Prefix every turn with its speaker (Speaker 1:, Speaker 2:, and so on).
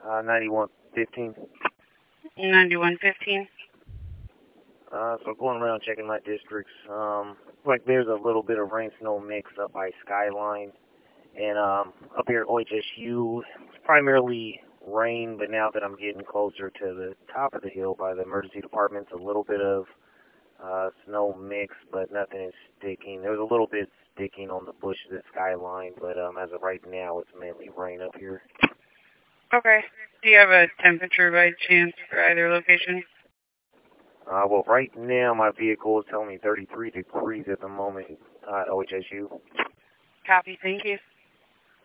Speaker 1: 9115.
Speaker 2: 9115.
Speaker 1: So going around checking my districts, like there's a little bit of rain snow mix up by Skyline, and up here at OHSU, it's primarily rain, but now that I'm getting closer to the top of the hill by the emergency department, it's a little bit of snow mix, but nothing is sticking. There's a little bit sticking on the bushes at Skyline, but as of right now, it's mainly rain up here.
Speaker 2: Okay. Do you have a temperature by chance for either location?
Speaker 1: Well, right now my vehicle is telling me 33 degrees at the moment at OHSU.
Speaker 2: Copy. Thank you.